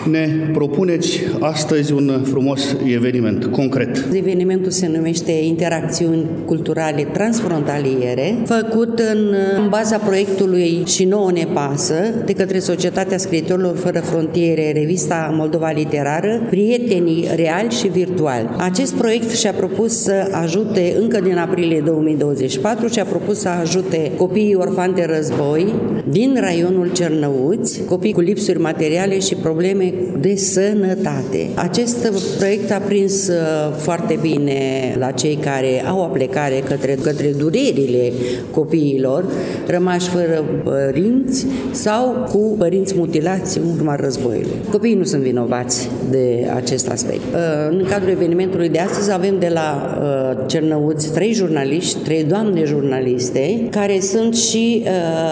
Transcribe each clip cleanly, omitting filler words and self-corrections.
Ne propuneți astăzi un frumos eveniment, concret. Evenimentul se numește Interacțiuni Culturale Transfrontaliere, făcut în baza proiectului Și nouă ne pasă, de către Societatea Scriitorilor Fără Frontiere, revista Moldova Literară, Prietenii reali și virtuali. Acest proiect și-a propus să ajute, încă din aprilie 2024, și-a propus să ajute copiii orfani de război din raionul Cernăuți, copii cu lipsuri materiale și probleme de sănătate. Acest proiect a prins foarte bine la cei care au o plecare către durerile copiilor rămași fără părinți sau cu părinți mutilați în urma războiului. Copiii nu sunt vinovați de acest aspect. În cadrul evenimentului de astăzi avem de la Cernăuți 3 jurnaliști, 3 doamne jurnaliste, care sunt și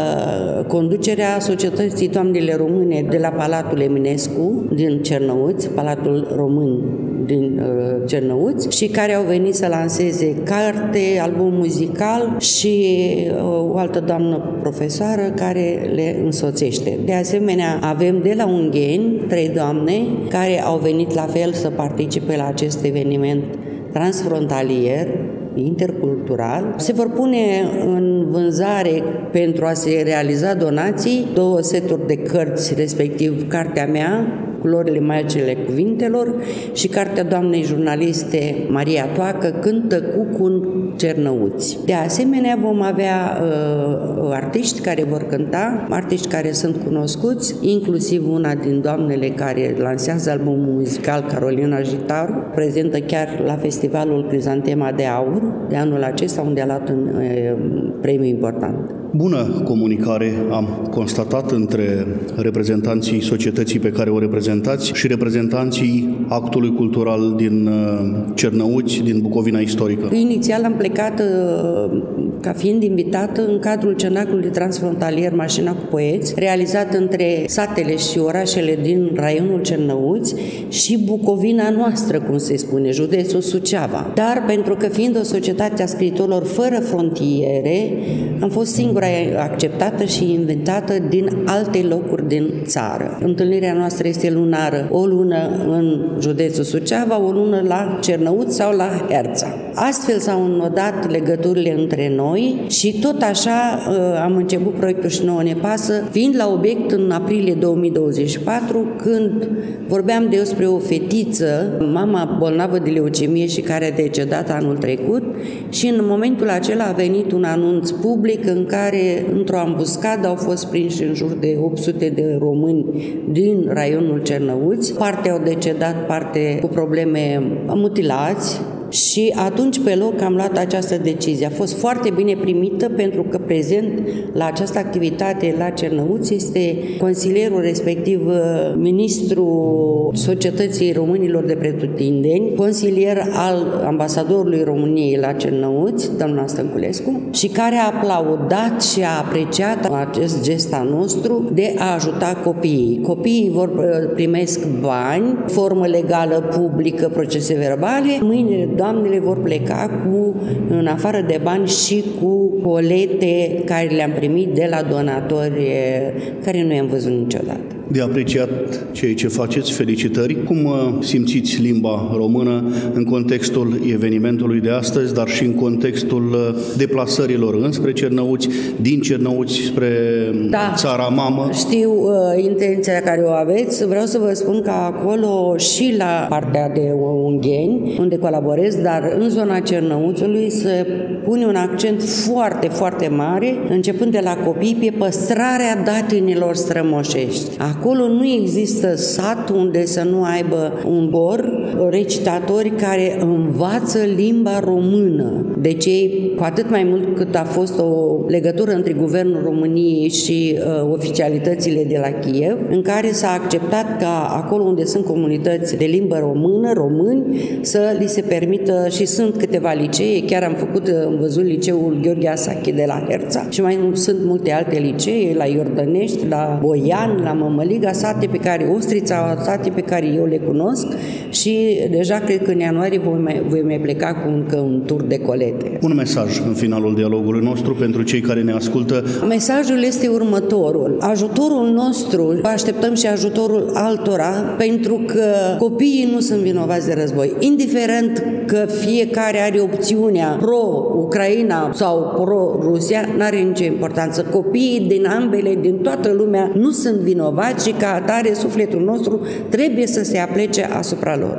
conducerea Societății Doamnele Române de la Palatul Eminescu din Cernăuți, Palatul Român din Cernăuți, și care au venit să lanseze carte, album muzical și o altă doamnă profesoară care le însoțește. De asemenea, avem de la Ungheni 3 doamne care au venit la fel să participe la acest eveniment transfrontalier, intercultural. Se vor pune în vânzare, pentru a se realiza donații, 2 seturi de cărți, respectiv cartea mea, Culorile magice ale cuvintelor, și cartea doamnei jurnaliste Maria Toacă, Cântă Cucul Cernăuți. De asemenea, vom avea artiști care vor cânta, artiști care sunt cunoscuți, inclusiv una din doamnele care lansează albumul muzical, Carolina Jitaru, prezentă chiar la festivalul Crizantema de Aur de anul acesta, unde a luat un premiu important. Bună comunicare am constatat între reprezentanții societății pe care o reprezentați și reprezentanții actului cultural din Cernăuți, din Bucovina istorică. Inițial am plecat ca fiind invitată în cadrul cenaclului transfrontalier Mașina cu Poeți, realizat între satele și orașele din raionul Cernăuți și Bucovina noastră, cum se spune, județul Suceava. Dar pentru că fiind o societate a scriitorilor fără frontiere, am fost singura acceptată și invitată din alte locuri din țară. Întâlnirea noastră este lunară, o lună în județul Suceava, o lună la Cernăuți sau la Herța. Astfel s-au înnodat legăturile între noi și tot așa am început proiectul Și nouă ne pasă, fiind la obiect în aprilie 2024, când vorbeam despre o fetiță, mama bolnavă de leucemie și care a decedat anul trecut, și în momentul acela a venit un anunț public în care într-o ambuscadă au fost prinși în jur de 800 de români din raionul Cernăuți. Parte au decedat, parte cu probleme, mutilați. Și atunci pe loc am luat această decizie. A fost foarte bine primită, pentru că prezent la această activitate la Cernăuți este consilierul, respectiv ministrul Societății Românilor de Pretutindeni, consilier al ambasadorului României la Cernăuți, doamna Stănculescu, și care a aplaudat și a apreciat acest gest al nostru de a ajuta copiii. Copiii primesc bani, formă legală, publică, procese verbale. Mâine doamnele vor pleca în afară de bani și cu colete care le-am primit de la donatori care nu i-am văzut niciodată. De apreciat ceea ce faceți, felicitări. Cum simțiți limba română în contextul evenimentului de astăzi, dar și în contextul deplasărilor înspre Cernăuți, din Cernăuți spre țara mamă? Știu intenția care o aveți. Vreau să vă spun că acolo și la partea de Ungheni, unde colaborez, dar în zona Cernăuțului se pune un accent foarte, foarte mare, începând de la copii, pe păstrarea datinilor strămoșești. Acolo nu există sat unde să nu aibă un cor, recitatori care învață limba română. Deci ei, cu atât mai mult cât a fost o legătură între Guvernul României și oficialitățile de la Kiev, în care s-a acceptat ca acolo unde sunt comunități de limbă română, români, să li se permită, și sunt câteva licee, chiar am văzut liceul Gheorghe Asache de la Herța și mai sunt multe alte licee, la Iordănești, la Boian, la Mămăliga, sate pe care, Ostrița, sate pe care eu le cunosc, și deja cred că în ianuarie voi mai pleca cu încă un tur de colete. Un mesaj în finalul dialogului nostru pentru cei care ne ascultă. Mesajul este următorul. Ajutorul nostru, așteptăm și ajutorul altora, pentru că copiii nu sunt vinovați de război. Indiferent că fiecare are opțiunea pro-Ucraina sau pro-Rusia, n-are nicio importanță. Copiii din ambele, din toată lumea, nu sunt vinovați și ca atare sufletul nostru trebuie să se aplece asupra lor.